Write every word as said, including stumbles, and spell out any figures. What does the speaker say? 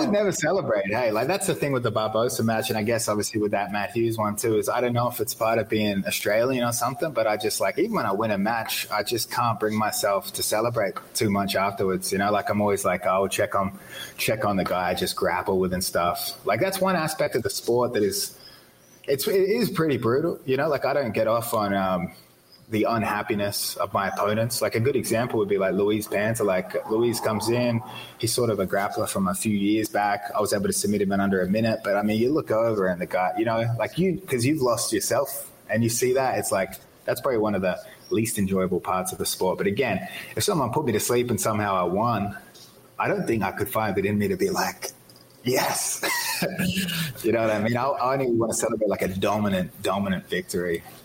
would never celebrate. Hey, like that's the thing with the Barbosa match, and I guess obviously with that Matt Hughes one too, is I don't know if it's part of being Australian or something, but I just like, even when I win a match, I just can't bring myself to celebrate too much afterwards. You know, like I'm always like, oh, check on, check on the guy I just grapple with and stuff. Like that's one aspect of the sport that is, it's, it is pretty brutal. You know, like I don't get off on, um, the unhappiness of my opponents. Like a good example would be like Luis Panther. Like Luis comes in, he's sort of a grappler from a few years back. I was able to submit him in under a minute, but I mean, you look over and the guy, you know, like you, because you've lost yourself and you see that, it's like, that's probably one of the least enjoyable parts of the sport. But again, if someone put me to sleep and somehow I won, I don't think I could find it in me to be like, yes. You know what I mean? I, I only want to celebrate like a dominant, dominant victory.